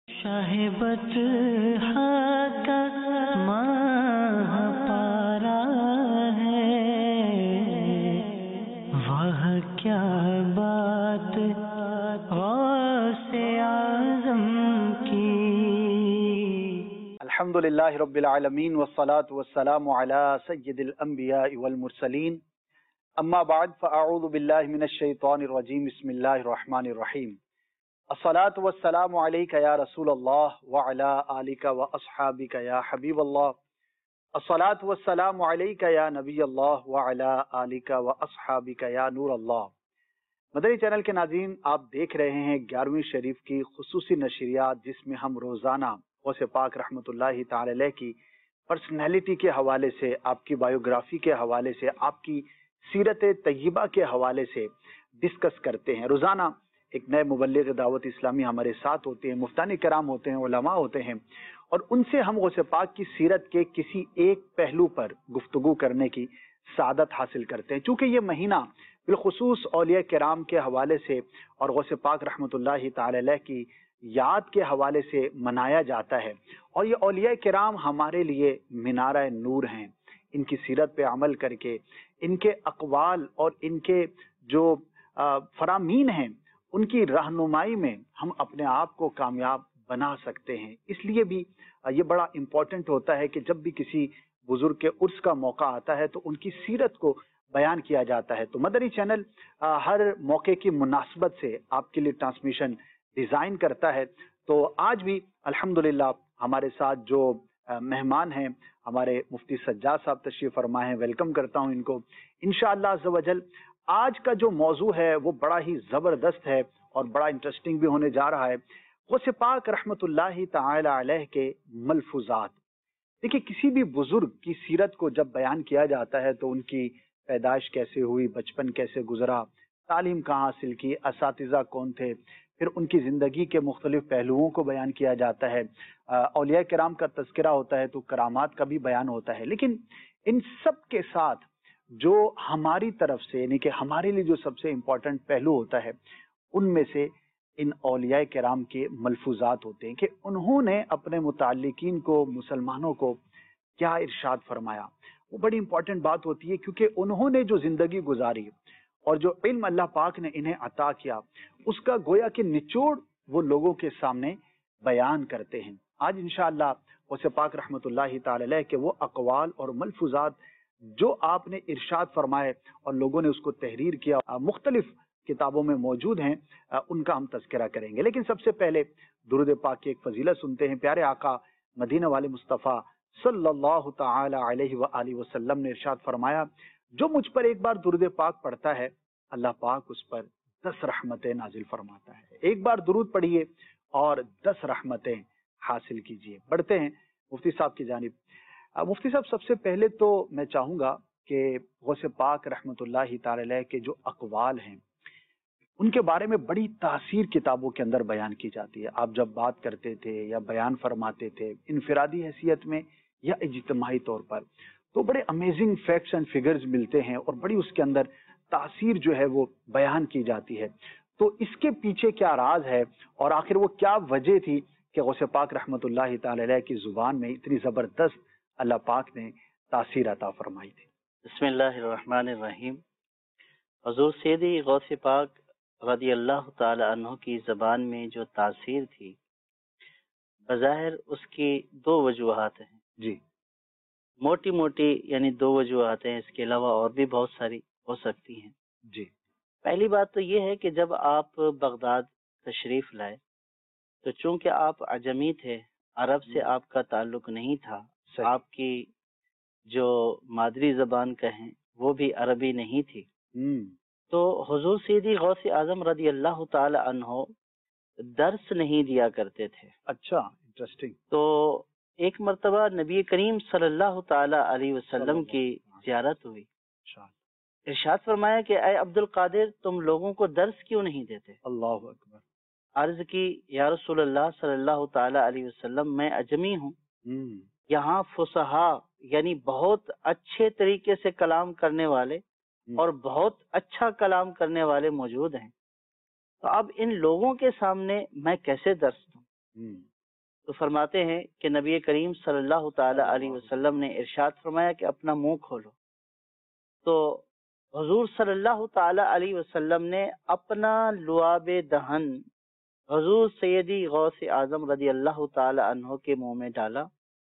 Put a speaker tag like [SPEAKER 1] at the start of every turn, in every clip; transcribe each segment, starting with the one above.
[SPEAKER 1] شاہبت کا ماہ پارا ہے، وہ کیا بات غوث اعظم کی۔
[SPEAKER 2] الحمدللہ رب العالمین والصلاة والسلام علی سید الانبیاء والمرسلین، اما بعد فاعوذ باللہ من الشیطان الرجیم، بسم اللہ الرحمن الرحیم۔ الصلاة والسلام علیک یا رسول اللہ وعلی آلک واصحابک یا حبیب اللہ۔ الصلاة والسلام علیک یا نبی اللہ وعلی آلک واصحابک یا نور اللہ۔ مدنی چینل کے ناظرین، آپ دیکھ رہے ہیں 11ویں شریف کی خصوصی نشریات، جس میں ہم روزانہ غوث پاک رحمۃ اللہ تعالی علیہ کی پرسنالٹی کے حوالے سے، آپ کی بایوگرافی کے حوالے سے، آپ کی سیرت طیبہ کے حوالے سے ڈسکس کرتے ہیں۔ روزانہ ایک نئے مبلغ دعوت اسلامی ہمارے ساتھ ہوتے ہیں، مفتیان کرام ہوتے ہیں، علماء ہوتے ہیں، اور ان سے ہم غوث پاک کی سیرت کے کسی ایک پہلو پر گفتگو کرنے کی سعادت حاصل کرتے ہیں۔ چونکہ یہ مہینہ بالخصوص اولیاء کرام کے حوالے سے اور غوث پاک رحمۃ اللہ تعالی علیہ کی یاد کے حوالے سے منایا جاتا ہے، اور یہ اولیاء کرام ہمارے لیے مینارہ نور ہیں۔ ان کی سیرت پہ عمل کر کے، ان کے اقوال اور ان کے جو فرامین ہیں، ان کی رہنمائی میں ہم اپنے آپ کو کامیاب بنا سکتے ہیں۔ اس لیے بھی یہ بڑا امپورٹنٹ ہوتا ہے کہ جب بھی کسی بزرگ کے عرس کا موقع آتا ہے تو ان کی سیرت کو بیان کیا جاتا ہے۔ تو مدنی چینل ہر موقع کی مناسبت سے آپ کے لیے ٹرانسمیشن ڈیزائن کرتا ہے۔ تو آج بھی الحمدللہ ہمارے ساتھ جو مہمان ہیں، ہمارے مفتی سجاد صاحب تشریف فرما ہیں، ویلکم کرتا ہوں ان کو۔ انشاءاللہ عز و جل آج کا جو موضوع ہے وہ بڑا ہی زبردست ہے اور بڑا انٹرسٹنگ بھی ہونے جا رہا ہے۔ غوث پاک رحمۃ اللہ تعالی علیہ کے ملفوظات۔ دیکھیے، کسی بھی بزرگ کی سیرت کو جب بیان کیا جاتا ہے تو ان کی پیدائش کیسے ہوئی، بچپن کیسے گزرا، تعلیم کہاں حاصل کی، اساتذہ کون تھے، پھر ان کی زندگی کے مختلف پہلوؤں کو بیان کیا جاتا ہے، اولیاء کرام کا تذکرہ ہوتا ہے تو کرامات کا بھی بیان ہوتا ہے۔ لیکن ان سب کے ساتھ جو ہماری طرف سے، یعنی کہ ہمارے لیے جو سب سے امپورٹنٹ پہلو ہوتا ہے، ان میں سے ان اولیاء کرام کے ملفوظات ہوتے ہیں کہ انہوں نے اپنے متعلقین کو، مسلمانوں کو کیا ارشاد فرمایا۔ وہ بڑی امپورٹنٹ بات ہوتی ہے، کیونکہ انہوں نے جو زندگی گزاری اور جو علم اللہ پاک نے انہیں عطا کیا، اس کا گویا کہ نچوڑ وہ لوگوں کے سامنے بیان کرتے ہیں۔ آج انشاءاللہ غوث پاک رحمۃ اللہ تعالی علیہ کے وہ اقوال اور ملفوظات جو آپ نے ارشاد فرمائے اور لوگوں نے اس کو تحریر کیا، مختلف کتابوں میں موجود ہیں، ان کا ہم تذکرہ کریں گے۔ لیکن سب سے پہلے درود پاک کی ایک فضیلت سنتے ہیں۔ پیارے آقا مدینہ والے مصطفیٰ صلی اللہ تعالی علیہ وآلہ وسلم نے ارشاد فرمایا، جو مجھ پر ایک بار درود پاک پڑھتا ہے، اللہ پاک اس پر 10 رحمتیں نازل فرماتا ہے۔ ایک بار درود پڑھیے اور 10 رحمتیں حاصل کیجیے۔ بڑھتے ہیں مفتی صاحب کی جانب۔ مفتی صاحب، سب سے پہلے تو میں چاہوں گا کہ غوث پاک رحمۃ اللہ تعالی علیہ کے جو اقوال ہیں، ان کے بارے میں بڑی تاثیر کتابوں کے اندر بیان کی جاتی ہے۔ آپ جب بات کرتے تھے یا بیان فرماتے تھے، انفرادی حیثیت میں یا اجتماعی طور پر، تو بڑے امیزنگ فیکٹس اینڈ فگرز ملتے ہیں اور بڑی اس کے اندر تاثیر جو ہے وہ بیان کی جاتی ہے۔ تو اس کے پیچھے کیا راز ہے اور آخر وہ کیا وجہ تھی کہ غوث پاک رحمۃ اللہ تعالی علیہ کی زبان میں اتنی زبردست اللہ پاک نے تاثیر عطا فرمائی تھی؟
[SPEAKER 3] بسم اللہ الرحمن الرحیم۔ حضور سیدی غوث پاک رضی اللہ تعالی عنہ کی زبان میں جو تاثیر تھی، بظاہر اس کی 2 وجوہات ہیں
[SPEAKER 2] جی،
[SPEAKER 3] موٹی موٹی، یعنی 2 وجوہات ہیں، اس کے علاوہ اور بھی بہت ساری ہو سکتی ہیں۔
[SPEAKER 2] جی،
[SPEAKER 3] پہلی بات تو یہ ہے کہ جب آپ بغداد تشریف لائے تو چونکہ آپ عجمی تھے، عرب سے آپ کا تعلق نہیں تھا، آپ کی جو مادری زبان کہیں وہ بھی عربی نہیں تھی، تو حضور سیدی غوث اعظم رضی اللہ تعالی عنہ درس نہیں دیا کرتے تھے۔
[SPEAKER 2] اچھا، انٹرسٹنگ۔
[SPEAKER 3] تو ایک مرتبہ نبی کریم صلی اللہ تعالی علیہ وسلم کی زیارت ہوئی، ارشاد فرمایا کہ اے عبد القادر، تم لوگوں کو درس کیوں نہیں دیتے؟
[SPEAKER 2] اللہ اکبر۔
[SPEAKER 3] عرض کی، یا رسول اللہ صلی اللہ تعالی علیہ وسلم، میں عجمی ہوں، یہاں فصحاء یعنی بہت اچھے طریقے سے کلام کرنے والے اور بہت اچھا کلام کرنے والے موجود ہیں، تو اب ان لوگوں کے سامنے میں کیسے درس دوں؟ تو فرماتے ہیں کہ نبی کریم صلی اللہ تعالی علیہ وسلم نے ارشاد فرمایا کہ اپنا منہ کھولو. تو حضور صلی اللہ تعالی علیہ وسلم نے اپنا لعاب دہن حضور سیدی غوث اعظم رضی اللہ تعالی عنہ کے منہ میں ڈالا.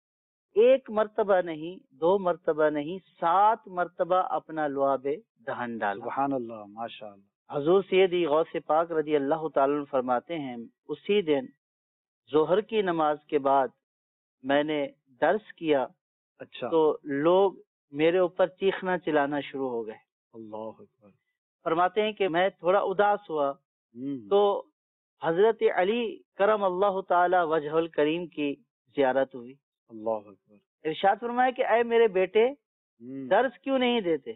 [SPEAKER 3] ایک مرتبہ نہیں، 2 مرتبہ نہیں، 7 مرتبہ اپنا لعاب دہن ڈالا.
[SPEAKER 2] سبحان اللہ، ماشاء اللہ.
[SPEAKER 3] حضور سیدی غوث پاک رضی اللہ تعالی عنہ فرماتے ہیں اسی دن ظہر کی نماز کے بعد میں نے درس کیا.
[SPEAKER 2] اچھا.
[SPEAKER 3] تو لوگ میرے اوپر چیخنا چلانا شروع ہو گئے.
[SPEAKER 2] اللہ اکبر.
[SPEAKER 3] فرماتے ہیں کہ میں تھوڑا اداس ہوا تو حضرت علی کرم اللہ تعالی وجہ الکریم کی زیارت ہوئی.
[SPEAKER 2] اللہ اکبر.
[SPEAKER 3] ارشاد فرمایا کہ اے میرے بیٹے درس کیوں نہیں دیتے؟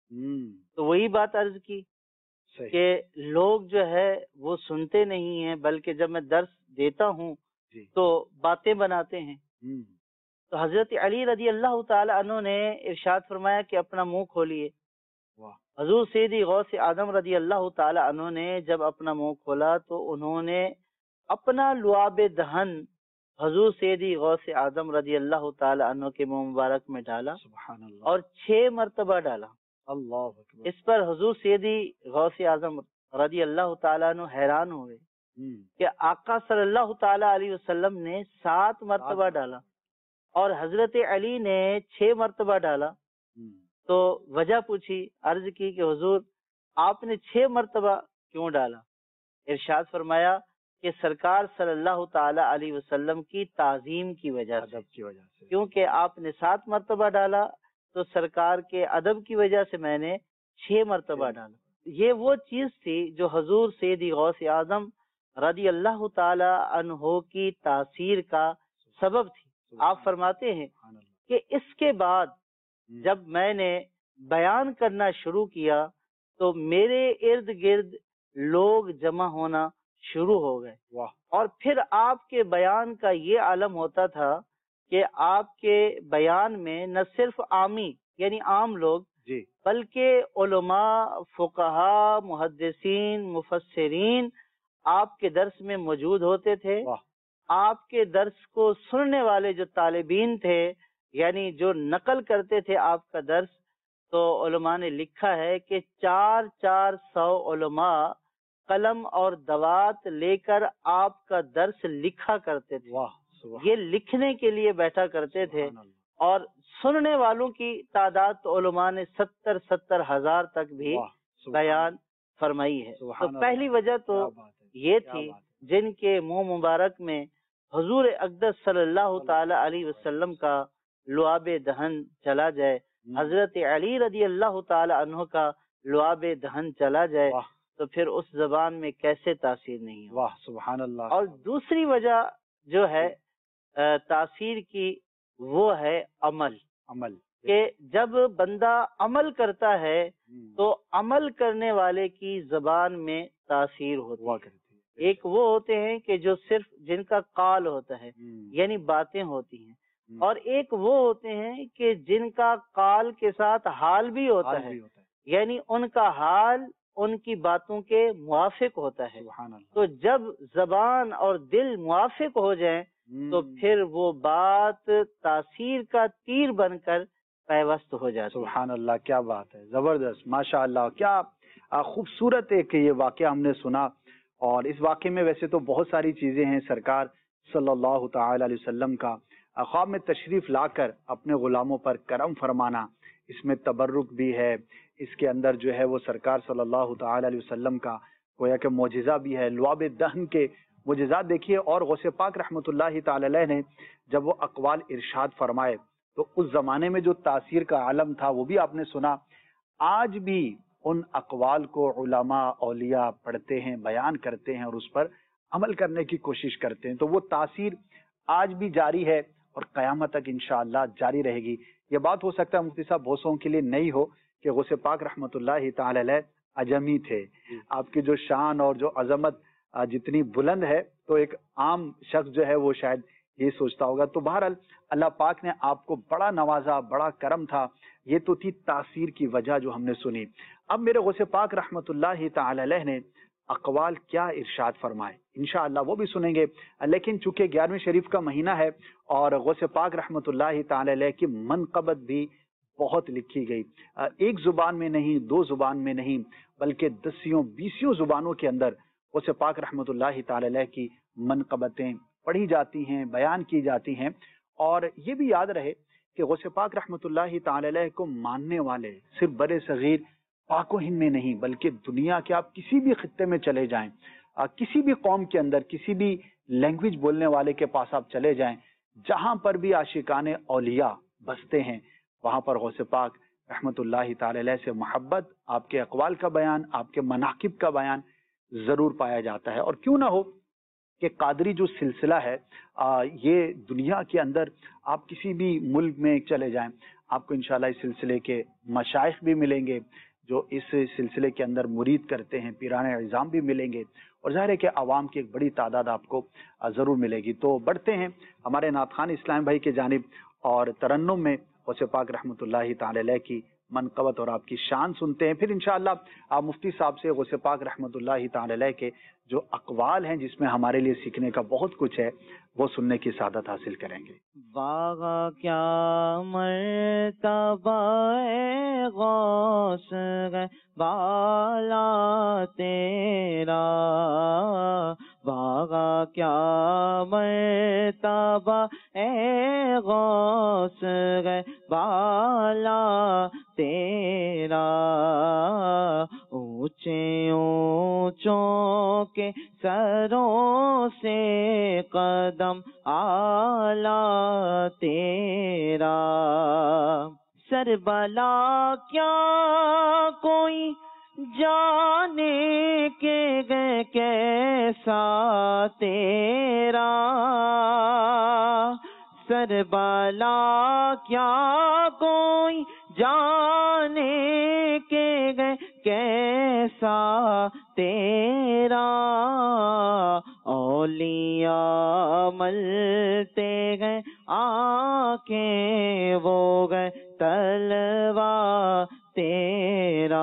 [SPEAKER 3] تو وہی بات عرض کی کہ لوگ جو ہے وہ سنتے نہیں ہیں، بلکہ جب میں درس دیتا ہوں تو باتیں بناتے ہیں. تو حضرت علی رضی اللہ تعالی عنہ نے ارشاد فرمایا کہ اپنا منہ کھولیے. حضور سیدی غوث اعظم رضی اللہ تعالی عنہ نے جب اپنا منہ کھولا تو انہوں نے اپنا لعاب دہن حضور سیدی غوث اعظم رضی اللہ تعالی عنہ کے منہ مبارک میں ڈالا.
[SPEAKER 2] سبحان اللہ.
[SPEAKER 3] اور 6 مرتبہ ڈالا.
[SPEAKER 2] اللہ اکبر.
[SPEAKER 3] اس پر حضور سیدی غوث اعظم رضی اللہ تعالیٰ عنہ حیران ہوئے کہ آقا صلی اللہ تعالیٰ علیہ وسلم نے 7 مرتبہ ڈالا اور حضرت علی نے 6 مرتبہ ڈالا. تو وجہ پوچھی، عرض کی کہ حضور آپ نے 6 مرتبہ کیوں ڈالا؟ ارشاد فرمایا کہ سرکار صلی اللہ تعالیٰ علیہ وسلم کی تعظیم کی وجہ سے، کیونکہ آپ نے 7 مرتبہ ڈالا تو سرکار کے ادب کی وجہ سے میں نے 6 مرتبہ ڈالا. یہ وہ چیز تھی جو حضور سیدی غوث اعظم رضی اللہ تعالی عنہ کی تاثیر کا سبب تھی. آپ فرماتے ہیں کہ اس کے بعد جب میں نے بیان کرنا شروع کیا تو میرے ارد گرد لوگ جمع ہونا شروع ہو گئے. اور پھر آپ کے بیان کا یہ عالم ہوتا تھا کہ آپ کے بیان میں نہ صرف عامی یعنی عام لوگ بلکہ علماء، فقہا، محدثین، مفسرین آپ کے درس میں موجود ہوتے تھے. آپ کے درس کو سننے والے جو طالبین تھے یعنی جو نقل کرتے تھے آپ کا درس، تو علماء نے لکھا ہے کہ 400 علماء قلم اور دوات لے کر آپ کا درس لکھا کرتے تھے. یہ لکھنے کے لیے بیٹھا کرتے تھے. اور سننے والوں کی تعداد تو علماء نے 70 ہزار تک بھی بیان فرمائی ہے. تو پہلی وجہ تو یہ تھی جن کے منہ مبارک میں حضور اقدس صلی اللہ تعالی علیہ وسلم کا لعاب دہن چلا جائے، حضرت علی رضی اللہ تعالی عنہ کا لعاب دہن چلا جائے تو پھر اس زبان میں کیسے تاثیر نہیں ہو.
[SPEAKER 2] سبحان اللہ.
[SPEAKER 3] اور دوسری وجہ جو ہے تاثیر کی وہ ہے عمل. کہ جب بندہ عمل کرتا ہے تو عمل کرنے والے کی زبان میں تاثیر ہوتی ہے. ایک وہ ہوتے ہیں کہ جو صرف جن کا قال ہوتا ہے یعنی باتیں ہوتی ہیں، اور ایک وہ ہوتے ہیں کہ جن کا قال کے ساتھ حال بھی ہوتا ہے یعنی ان کا حال ان کی باتوں کے موافق ہوتا ہے. تو جب زبان اور دل موافق ہو جائیں تو پھر وہ بات تاثیر کا تیر بن کر پیوست ہو جاتی ہے.
[SPEAKER 2] سبحان اللہ، کیا بات ہے، زبردست، ماشاء اللہ. کیا خوبصورت ہے کہ یہ واقعہ ہم نے سنا. اور اس واقعے میں ویسے تو بہت ساری چیزیں ہیں. سرکار صلی اللہ تعالی علیہ وسلم کا خواب میں تشریف لا کر اپنے غلاموں پر کرم فرمانا، اس میں تبرک بھی ہے. اس کے اندر جو ہے وہ سرکار صلی اللہ تعالی علیہ وسلم کا گویا کہ معجزہ بھی ہے. لعاب دہن کے معجزات دیکھیے. اور غوث پاک رحمۃ اللہ تعالی علیہ نے جب وہ اقوال ارشاد فرمائے تو اس زمانے میں جو تاثیر کا عالم تھا وہ بھی آپ نے سنا. آج بھی ان اقوال کو علماء اولیاء پڑھتے ہیں، بیان کرتے ہیں اور اس پر عمل کرنے کی کوشش کرتے ہیں. تو وہ تاثیر آج بھی جاری ہے اور قیامت تک انشاءاللہ جاری رہے گی. یہ بات ہو سکتا ہے مفتی صاحب بہت سو کے لیے نہیں ہو کہ غوث پاک رحمۃ اللہ تعالی علیہ اجمی تھے. آپ کی جو شان اور جو عظمت جتنی بلند ہے تو ایک عام شخص جو ہے وہ شاید یہ سوچتا ہوگا. تو بہرحال اللہ پاک نے آپ کو بڑا نوازا، بڑا کرم تھا. یہ تو تھی تاثیر کی وجہ جو ہم نے سنی. اب میرے غوث پاک رحمۃ اللہ تعالی علیہ نے اقوال کیا ارشاد فرمائے، انشاءاللہ وہ بھی سنیں گے۔ لیکن چونکہ 11ویں شریف کا مہینہ ہے اور غوث پاک رحمۃ اللہ تعالی علیہ کی منقبت بھی بہت لکھی گئی، ایک زبان میں نہیں، دو زبان میں نہیں، بلکہ 10 زبانوں کے اندر غوث پاک رحمۃ اللہ تعالی علیہ کی منقبتیں پڑھی جاتی ہیں، بیان کی جاتی ہیں۔ اور یہ بھی یاد رہے کہ غوث پاک رحمۃ اللہ تعالی علیہ کو ماننے والے صرف برے صغیر پاک و ہند میں نہیں، بلکہ دنیا کے آپ کسی بھی خطے میں چلے جائیں، کسی بھی قوم کے اندر، کسی بھی لینگویج بولنے والے کے پاس آپ چلے جائیں، جہاں پر بھی عاشقان اولیاء بستے ہیں وہاں پر غوث پاک رحمۃ اللہ تعالی علیہ سے محبت، آپ کے اقوال کا بیان، آپ کے مناقب کا بیان ضرور پایا جاتا ہے۔ اور کیوں نہ ہو کہ قادری جو سلسلہ ہے یہ دنیا کے اندر آپ کسی بھی ملک میں چلے جائیں، آپ کو انشاءاللہ اس سلسلے کے مشائخ بھی ملیں گے جو اس سلسلے کے اندر مرید کرتے ہیں، پیران اعظام بھی ملیں گے، اور ظاہر ہے کہ عوام کی ایک بڑی تعداد آپ کو ضرور ملے گی۔ تو بڑھتے ہیں ہمارے نعت خوان اسلام بھائی کی جانب اور ترنم میں غوث پاک رحمۃ اللہ تعالی علیہ کی منقبت اور آپ کی شان سنتے ہیں، پھر انشاءاللہ آپ مفتی صاحب سے غوث پاک رحمۃ اللہ تعالی علیہ کے جو اقوال ہیں جس میں ہمارے لیے سیکھنے کا بہت کچھ ہے وہ سننے کی سعادت حاصل کریں گے۔
[SPEAKER 3] واہ کیا مرتبہ ہے غوث ہے بالا تیرا، واہ کیا مرتبہ ہے غوث ہے بالا تیرا، اونچے اونچوں کے سروں سے قدم آلہ تیرا، سربلا کیا کوئی جانے کے گئے کیسا تیرا، سربلا کیا کوئی جانے کے گئے کیسا تیرا، اولیاء ملتے گئے آنکھیں وہ گئے تلوا تیرا،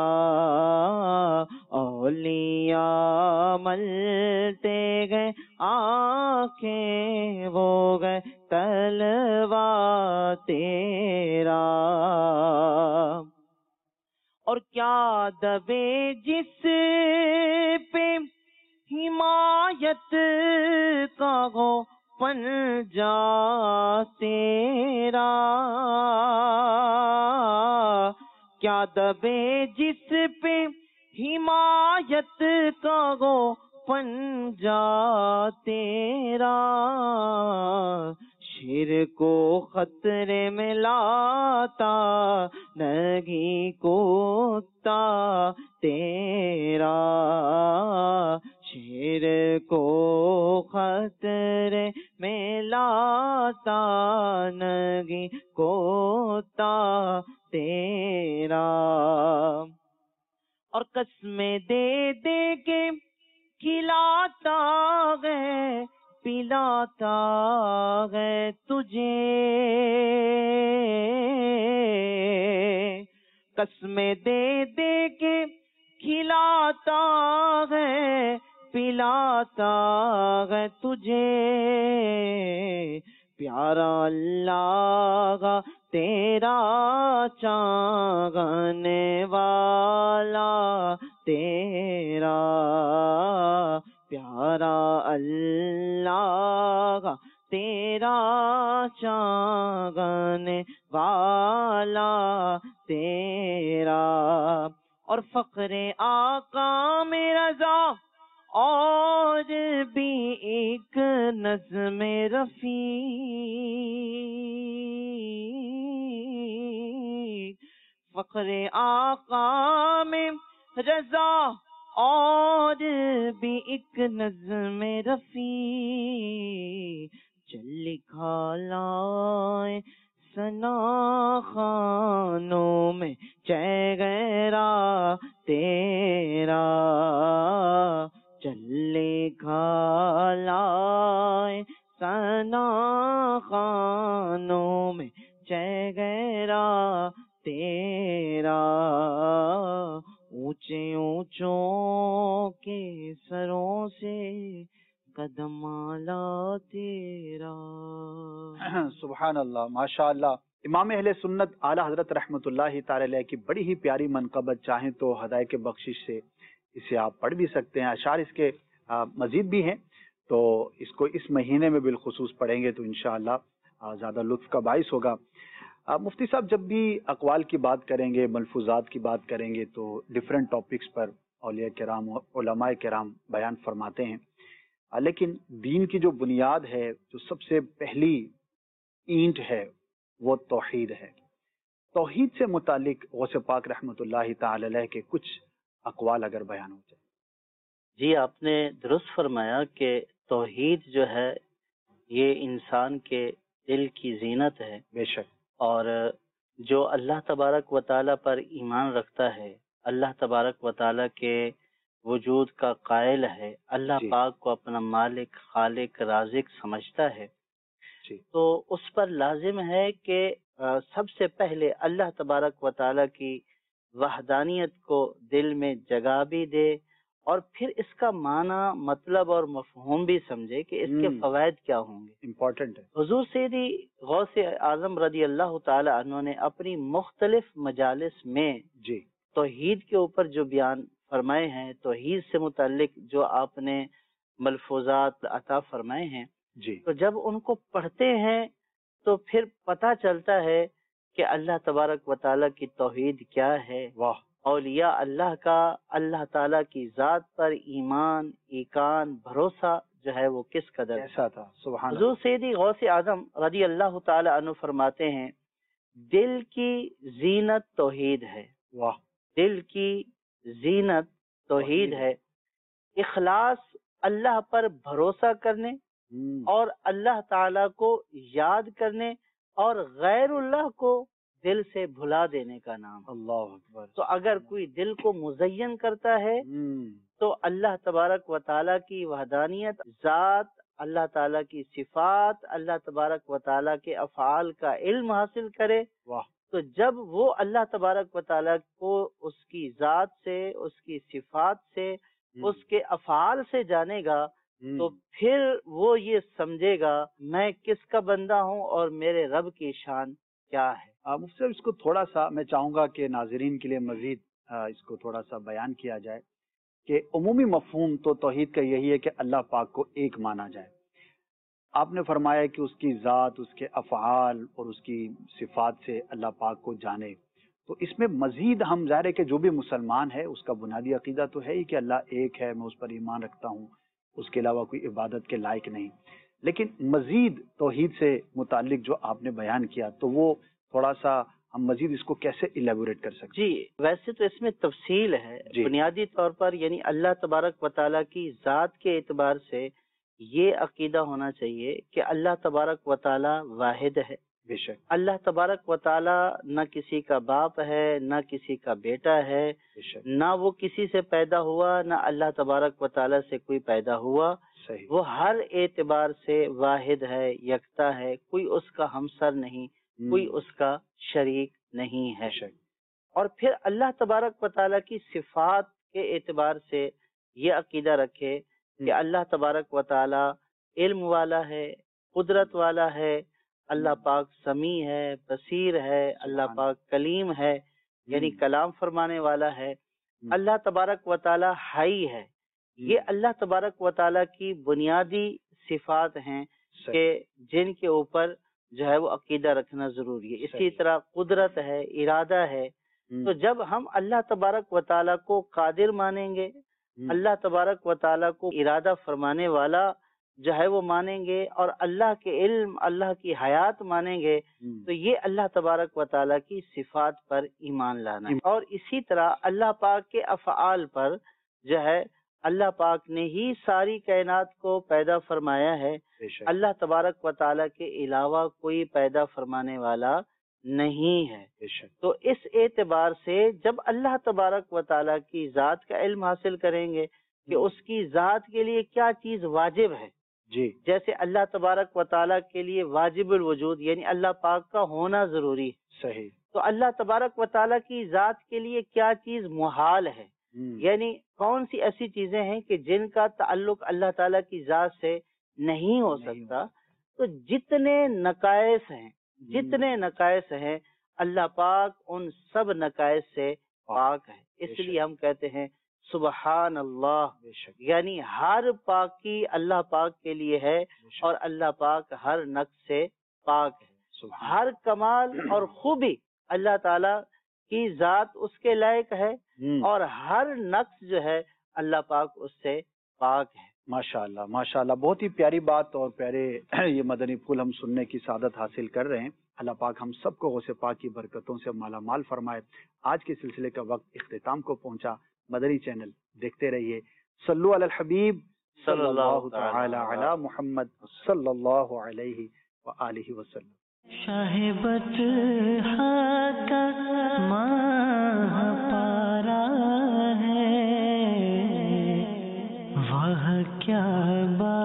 [SPEAKER 3] اولیاء ملتے گئے آنکھیں وہ گئے تلوا تیرا، اور کیا دبے جس پہ حمایت کا ہو پنجا تیرا، کیا دبے جس پہ حمایت کا ہو پنجا تیرا، شیر کو خطرے میں لاتا نہیں کتا تیرا، شیر کو خطرے میں لاتا نہیں کتا تیرا، اور قسمیں دے دے کے کھلاتا ہے پلاتا ہے تجھے، قسمیں دے دے کے کھلاتا ہے پلاتا ہے تجھے، پیارا اللہ تیرا چاہنے والا تیرا، پیارا اللہ تیرا چاہنے والا تیرا، اور فخر آقا میں رضا اور بھی ایک نظم رفیع، فخر آقا میں رضا اور بھی ایک نظم رفیع، چل لکھا لائے ثنا خانوں میں چہرہ تیرا، چل لکھا لائے ثنا خانوں میں چہرہ تیرا، اونچے اونچوں کے سروں سے قدم اعلیٰ تیرا.
[SPEAKER 2] سبحان اللہ، ماشاء اللہ. امام اہل سنت اعلیٰ حضرت رحمۃ اللہ تعالی علیہ کی بڑی ہی پیاری منقبت، چاہیں تو ہدایت کے بخشش سے اسے آپ پڑھ بھی سکتے ہیں. اشعار اس کے مزید بھی ہیں، تو اس کو اس مہینے میں بالخصوص پڑھیں گے تو انشاءاللہ زیادہ لطف کا باعث ہوگا. مفتی صاحب، جب بھی اقوال کی بات کریں گے، ملفوظات کی بات کریں گے، تو ڈیفرنٹ ٹاپکس پر اولیاء کرام، علماء کرام بیان فرماتے ہیں. لیکن دین کی جو بنیاد ہے، جو سب سے پہلی اینٹ ہے، وہ توحید ہے. توحید سے متعلق غوث پاک رحمۃ اللہ تعالی علیہ کے کچھ اقوال اگر بیان ہو جائے.
[SPEAKER 3] جی، آپ نے درست فرمایا کہ توحید جو ہے یہ انسان کے دل کی زینت ہے.
[SPEAKER 2] بے شک.
[SPEAKER 3] اور جو اللہ تبارک و تعالیٰ پر ایمان رکھتا ہے، اللہ تبارک و تعالیٰ کے وجود کا قائل ہے، اللہ
[SPEAKER 2] جی.
[SPEAKER 3] پاک کو اپنا مالک، خالق، رازق سمجھتا ہے،
[SPEAKER 2] جی.
[SPEAKER 3] تو اس پر لازم ہے کہ سب سے پہلے اللہ تبارک و تعالیٰ کی وحدانیت کو دل میں جگہ بھی دے، اور پھر اس کا معنی، مطلب اور مفہوم بھی سمجھے کہ اس کے فوائد کیا ہوں گے.
[SPEAKER 2] امپورٹنٹ ہے.
[SPEAKER 3] حضور سیدی غوث اعظم رضی اللہ تعالی عنہ نے اپنی مختلف مجالس میں
[SPEAKER 2] جی.
[SPEAKER 3] توحید کے اوپر جو بیان فرمائے ہیں، توحید سے متعلق جو آپ نے ملفوظات عطا فرمائے ہیں،
[SPEAKER 2] جی.
[SPEAKER 3] تو جب ان کو پڑھتے ہیں تو پھر پتہ چلتا ہے کہ اللہ تبارک و تعالیٰ کی توحید کیا ہے.
[SPEAKER 2] واہ.
[SPEAKER 3] اولیاء اللہ کا اللہ تعالیٰ کی ذات پر ایمان، ایقان، بھروسہ جو ہے وہ کس قدر
[SPEAKER 2] ایسا تھا. سبحان اللہ.
[SPEAKER 3] حضور سیدی غوث اعظم رضی اللہ تعالی عنہ فرماتے ہیں، دل کی زینت توحید ہے.
[SPEAKER 2] واہ.
[SPEAKER 3] دل کی زینت توحید ہے. اخلاص، اللہ پر بھروسہ کرنے اور اللہ تعالیٰ کو یاد کرنے اور غیر اللہ کو دل سے بھلا دینے کا نام.
[SPEAKER 2] اللہ اکبر.
[SPEAKER 3] تو اگر کوئی دل کو مزین کرتا ہے تو اللہ تبارک و تعالیٰ کی وحدانیت، ذات، اللہ تعالیٰ کی صفات، اللہ تبارک و تعالیٰ کے افعال کا علم حاصل کرے.
[SPEAKER 2] واہ.
[SPEAKER 3] تو جب وہ اللہ تبارک و تعالیٰ کو اس کی ذات سے، اس کی صفات سے، اس کے افعال سے جانے گا، تو پھر وہ یہ سمجھے گا میں کس کا بندہ ہوں اور میرے رب کی شان کیا ہے.
[SPEAKER 2] مفتی صاحب، اس کو تھوڑا سا میں چاہوں گا کہ ناظرین کے لیے مزید اس کو تھوڑا سا بیان کیا جائے کہ عمومی مفہوم تو توحید کا یہی ہے کہ اللہ پاک کو ایک مانا جائے. آپ نے فرمایا کہ اس کی ذات، اس کے افعال اور اس کی صفات سے اللہ پاک کو جانے. تو اس میں مزید ہم ظاہر ہے کہ جو بھی مسلمان ہے اس کا بنیادی عقیدہ تو ہے ہی کہ اللہ ایک ہے، میں اس پر ایمان رکھتا ہوں، اس کے علاوہ کوئی عبادت کے لائق نہیں. لیکن مزید توحید سے متعلق جو آپ نے بیان کیا، تو وہ تھوڑا سا ہم مزید اس کو کیسے ایلیبوریٹ کر سکتے ہیں؟
[SPEAKER 3] جی، ویسے تو اس میں تفصیل ہے.
[SPEAKER 2] جی.
[SPEAKER 3] بنیادی طور پر یعنی اللہ تبارک و تعالیٰ کی ذات کے اعتبار سے یہ عقیدہ ہونا چاہیے کہ اللہ تبارک و تعالیٰ واحد ہے.
[SPEAKER 2] بے شک.
[SPEAKER 3] اللہ تبارک و تعالیٰ نہ کسی کا باپ ہے، نہ کسی کا بیٹا ہے،
[SPEAKER 2] بے شک.
[SPEAKER 3] نہ وہ کسی سے پیدا ہوا، نہ اللہ تبارک و تعالیٰ سے کوئی پیدا ہوا.
[SPEAKER 2] صحیح.
[SPEAKER 3] وہ ہر اعتبار سے واحد ہے، یکتا ہے، کوئی اس کا ہمسر نہیں، کوئی اس کا شریک نہیں ہے. اور پھر اللہ تبارک و تعالیٰ کی صفات کے اعتبار سے یہ عقیدہ رکھے کہ اللہ تبارک و تعالیٰ علم والا ہے، قدرت والا ہے، اللہ پاک سمیع ہے، بصیر ہے، اللہ پاک کلیم ہے یعنی کلام فرمانے والا ہے. اللہ تبارک و تعالیٰ حی ہے. یہ اللہ تبارک و تعالیٰ کی بنیادی صفات ہیں کہ جن کے اوپر جو ہے وہ عقیدہ رکھنا ضروری ہے. اسی طرح قدرت ہے، ارادہ ہے. تو جب ہم اللہ تبارک و تعالیٰ کو قادر مانیں گے، اللہ تبارک و تعالیٰ کو ارادہ فرمانے والا جو ہے وہ مانیں گے، اور اللہ کے علم، اللہ کی حیات مانیں گے، تو یہ اللہ تبارک و تعالیٰ کی صفات پر ایمان لانا ہے. اور اسی طرح اللہ پاک کے افعال پر جو ہے اللہ پاک نے ہی ساری کائنات کو پیدا فرمایا ہے. اللہ تبارک و تعالیٰ کے علاوہ کوئی پیدا فرمانے والا نہیں ہے. تو اس اعتبار سے جب اللہ تبارک و تعالیٰ کی ذات کا علم حاصل کریں گے کہ اس کی ذات کے لیے کیا چیز واجب ہے،
[SPEAKER 2] جی،
[SPEAKER 3] جیسے اللہ تبارک و تعالیٰ کے لیے واجب الوجود یعنی اللہ پاک کا ہونا ضروری ہے.
[SPEAKER 2] صحیح.
[SPEAKER 3] تو اللہ تبارک و تعالیٰ کی ذات کے لیے کیا چیز محال ہے؟ یعنی کون سی ایسی چیزیں ہیں کہ جن کا تعلق اللہ تعالیٰ کی ذات سے نہیں ہو سکتا؟ تو جتنے نقائص ہیں اللہ پاک ان سب نقائص سے پاک ہے. اس لیے ہم کہتے ہیں سبحان اللہ، یعنی ہر پاکی اللہ پاک کے لیے ہے اور اللہ پاک ہر نقص سے پاک ہے. ہر کمال اور خوبی اللہ تعالیٰ کی ذات اس کے لائق ہے اور ہر نقص جو ہے اللہ پاک اس سے پاک ہے.
[SPEAKER 2] ماشاءاللہ ماشاءاللہ، بہت ہی پیاری بات اور پیارے یہ مدنی پھول ہم سننے کی سعادت حاصل کر رہے ہیں. اللہ پاک ہم سب کو غوث پاک کی برکتوں سے مالا مال فرمائے. آج کے سلسلے کا وقت اختتام کو پہنچا. مدنی چینل دیکھتے رہیے. صلو علی الحبیب صلی اللہ تعالی علی محمد صلی اللہ علیہ وآلہ وسلم.
[SPEAKER 1] شاہ بطحا کا ماہ پارا ہے، وہ کیا بات